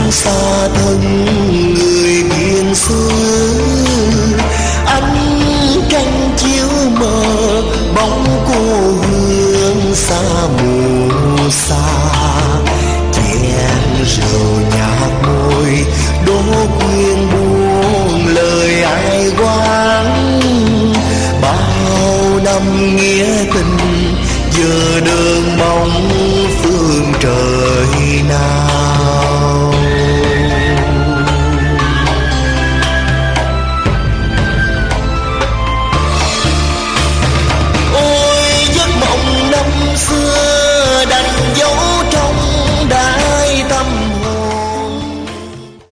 xa thân người biên xứ. Ánh trăng chiếu mờ bóng cô hương xa mù xa. Chén rượu nhạt môi